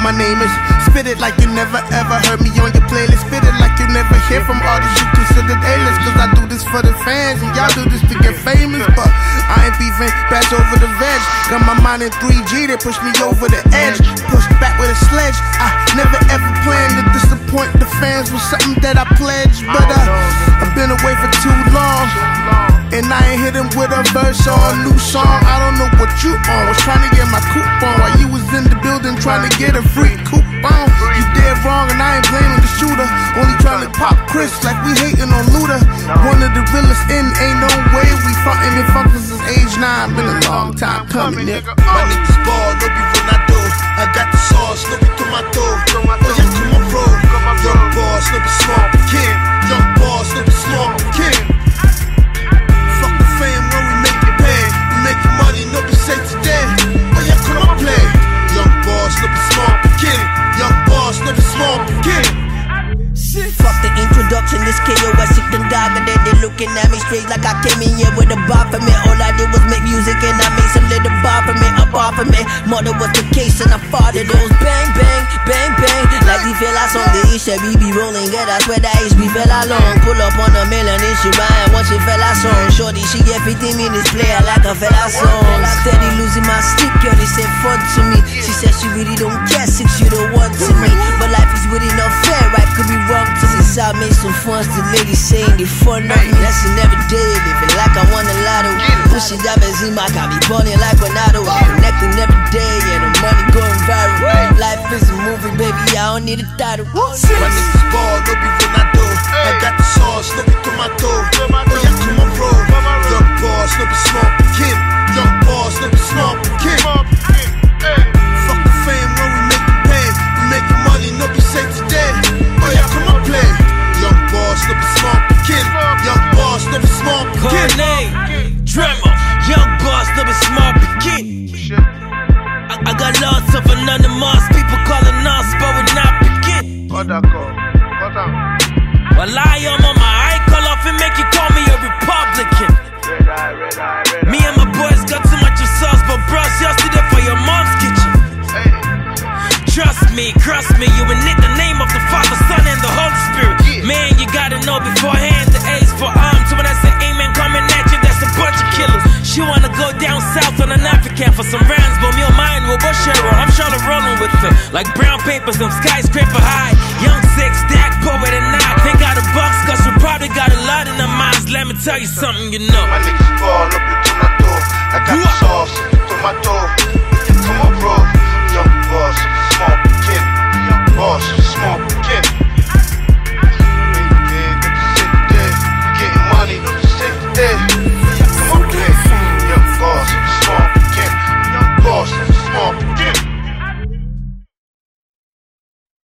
my name is. Spit it like you never ever heard me on your playlist. Spit it like you never hear from artists you considered A-list. Cause I do this for the fans and y'all do this to get famous. But I ain't beefing, pass over the veg. Got my mind in 3G, they push me over the edge. Pushed back with a sledge. I never ever planned to disappoint the fans with something that I pledged. But I've been away for too long, and I ain't hit him with a verse or a new song. I don't know what you on. Was trying to get my coupon while you was in the building trying to get a free coupon. You dead wrong and I ain't blaming the shooter. Only trying to pop Chris like we hating on Luda. One of the realest in, ain't no way we frontin' and fuckin' since age 9. Been a long time coming, nigga. My niggas ball, no be Ronaldo. I got the sauce, no be tomato. Oh yeah, come on, bro. Young boss, no be small kid. Young boss, no be small kid. Fuck the fame when we make it pay. We making money, no be say today. Oh yeah, come on, play. Young boss, no be small kid. Young boss, no be small kid. Fuck the introduction, this KOS sick and dog. And then they looking at me straight like I came in here with a bar for me. All I did was make music and I made some little bar for me, up off of me. Mother was the case and I fought it. Goes bang, bang, bang, bang. Like the fella song, the Isha BB rolling. Get us where the HB fella long. Pull up on a million and she rhyme once she fella song. Shorty, she get 15 minutes player like a fella song. Steady losing my sleep, girl, they said fun to me. She said she really don't care since you the one to me. But life is really not fair, right? Could be wrong to me. So I made some funds, the ladies saying they fun on me. That's an everyday, living like I won a lotto. Pushing that Benzema, got me balling like Ronaldo. I'm connecting every day, yeah, the money going viral. Life is a movie, baby, I don't need a title. My niggas ball, no be Ronaldo. I got the sauce, no be tomato. Oh yeah, come on, bro. Young boss, no be small kid. Young boss, no be small kid. Fuck the fame when we make it pay. We making money, no be say today. Oh yeah, come on, play. Young boss, no be small kid. Young boss, no be small kid. Dremel, young boss, no be small kid. I got lots of anonymous people calling us, but we're not begin. Well, I'm on my eye call off and make you call me a Republican. Me and my boys got too much of sauce, but bros, y'all see that for your mom's kitchen. Trust me, you will need the name of the Father, Son, and the Holy Spirit. Man, you gotta know beforehand the A's for arms. So when I say amen coming at you, that's a bunch of killers. She wanna go down south on an African for some rounds, but me on mine will Bushero. I'm surely rolling with her like brown papers, them skyscraper high. Young six, stack, poet and not. Think out of bucks, cause we probably got a lot in our minds. Let me tell you something, you know. My niggas ball, no be tomato. I got the sauce, tomato. Come on, bro.